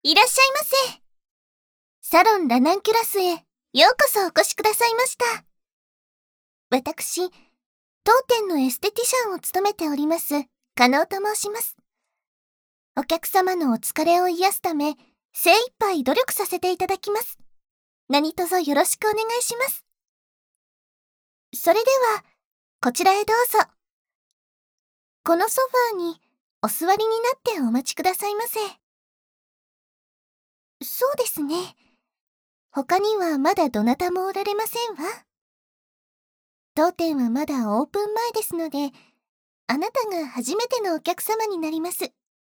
いらっしゃいませ。サロンラナンキュラスへようこそお越しくださいました。私、当店のエステティシャンを務めております、加納と申します。お客様のお疲れを癒すため、精一杯努力させていただきます。何卒よろしくお願いします。それでは、こちらへどうぞ。このソファーにお座りになってお待ちくださいませ。そうですね。他にはまだどなたもおられませんわ。当店はまだオープン前ですので、あなたが初めてのお客様になります。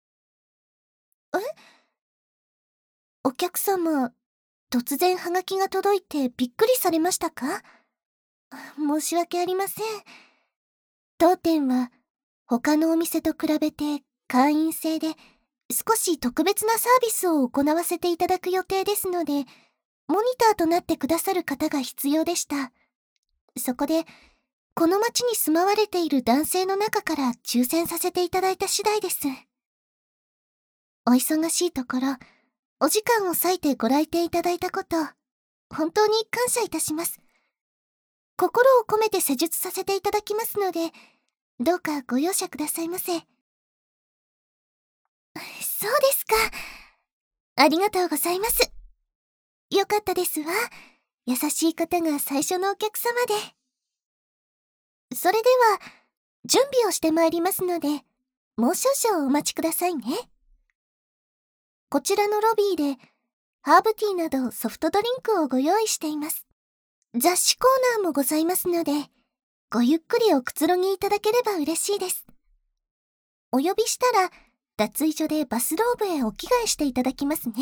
お客様、突然ハガキが届いてびっくりされましたか？申し訳ありません。当店は他のお店と比べて会員制で少し特別なサービスを行わせていただく予定ですので、モニターとなってくださる方が必要でした。そこで、この町に住まわれている男性の中から抽選させていただいた次第です。お忙しいところ、お時間を割いてご来店いただいたこと、本当に感謝いたします。心を込めて施術させていただきますので、どうかご容赦くださいませ。そうですか。ありがとうございます。よかったですわ。優しい方が最初のお客様で。それでは、準備をしてまいりますので、もう少々お待ちくださいね。こちらのロビーで、ハーブティーなどソフトドリンクをご用意しています。雑誌コーナーもございますので、ごゆっくりおくつろぎいただければ嬉しいです。お呼びしたら、脱衣所でバスローブへお着替えしていただきますね。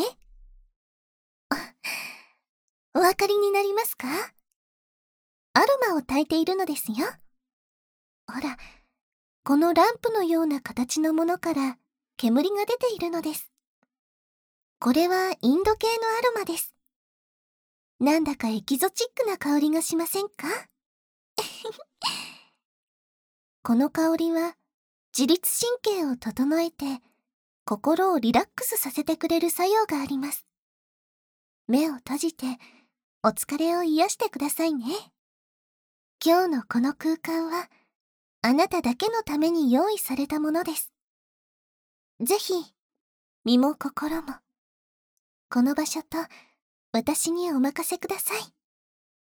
お分かりになりますか？アロマを焚いているのですよ。ほら、このランプのような形のものから煙が出ているのです。これはインド系のアロマです。なんだかエキゾチックな香りがしませんか？この香りは自律神経を整えて心をリラックスさせてくれる作用があります。目を閉じてお疲れを癒してくださいね。今日のこの空間はあなただけのために用意されたものです。ぜひ身も心もこの場所と私にお任せください。